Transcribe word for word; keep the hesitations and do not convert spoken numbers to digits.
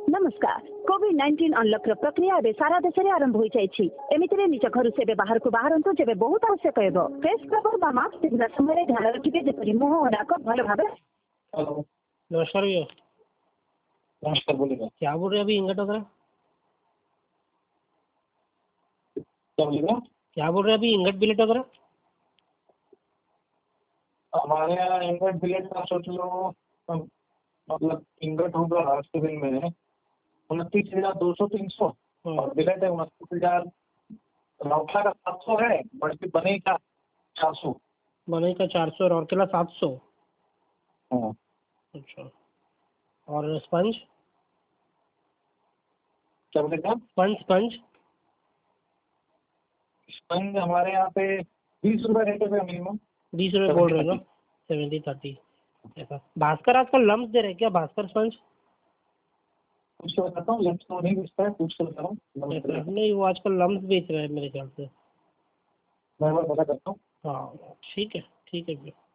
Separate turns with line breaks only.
नमस्कार। Covid nineteen unlock प्रक्रिया एवं सारा देश में आरंभ हो जाइए। एमितिरे निज घर से बाहर को बाहरतु जब बहुत आवश्यक हो। फेस कवर बा मास्क पिंधा समय ध्यान रखिए जेपरि मुंह और नाक भल भाव।
हेलो,
नमस्कार भैया।
नमस्कार, बोलिएगा।
क्या बोल रहे हैं अभी इंगट वगैरह?
क्या बोलिएगा?
क्या बोल रहे हैं अभी इंगट बिलेट वगैरह?
हमारे यहाँ इंगट बिलेट का सोच लो, अम, मतलब इंगट होगा आज के दिन में उनतीस हजार दो सौ तीन सौ और बिलेट है उनतीस हजार लौटा का सात सौ है, बल्कि बने का चार सौ।
बने का चार सौ और औरकेला सात सौ।
हाँ,
अच्छा। और स्पंज?
क्या बोलेगा?
स्पंज स्पंज
स्पंज हमारे यहाँ पे बीस रुपए रेट है मिनिमम।
बीस रुपये बोल रहे हो ना? सेवेंटी थर्टी ऐसा। भास्कर आजकल लम्स दे रहे क्या भास्कर स्पंज?
कुछ तो बताता हूँ, लंच तो नहीं बेचता है, कुछ तो बता रहा हूँ।
ऐसा नहीं, वो आजकल लम्स बेच रहे हैं मेरे ख्याल से।
मैं पता करता हूँ।
हाँ ठीक है, ठीक है भैया।